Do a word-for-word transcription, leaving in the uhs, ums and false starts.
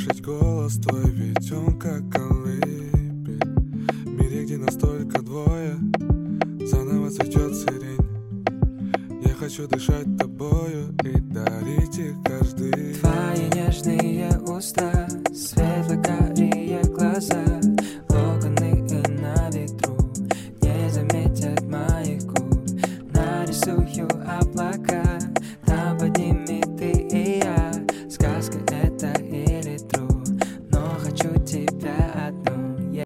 слышать голос твой, ведь он как колыбель. В мире, где настолько двое, заново цветет сирень. Я хочу дышать тобою и дарить их каждый. Твои нежные уста